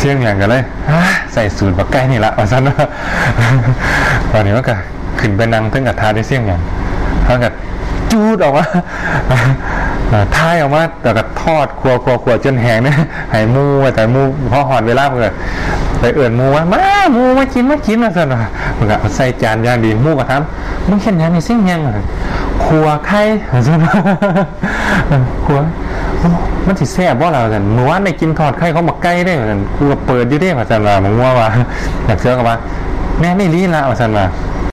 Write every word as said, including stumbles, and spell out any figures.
เสี่ยงอย่างกันเลยใส่สูตรบักไก่นี่ละเอาซะนะตอนนี้มันก็ขึ้นไปนั่งถึงกับทาได้เสี่ยงอย่างเขาก็จูดออกมาท้ายออกมาแต่ก็ทอดครัวครัวครัวจนแห้งเนี่ยหายมูแต่มูพอหอดเวลาเพื่อไปเอื่นมูว่ามามูมากินมากินมาซะหน่อยมันก็ใส่จานย่างดีมูก็ทำมึงเห็นยังนี่สิ่งยังครัวไข่ซะหน่อยครัวมันสิแซ่บว่าเราสันเมื่อวานได้กินทอดไข่เขาหมักไก่ได้สันกูก็เปิดอยู่ได้มาสันว่ามึงว่าว่าอยากเชื่อกับว่าแม่นี่ลีละมาสันว่า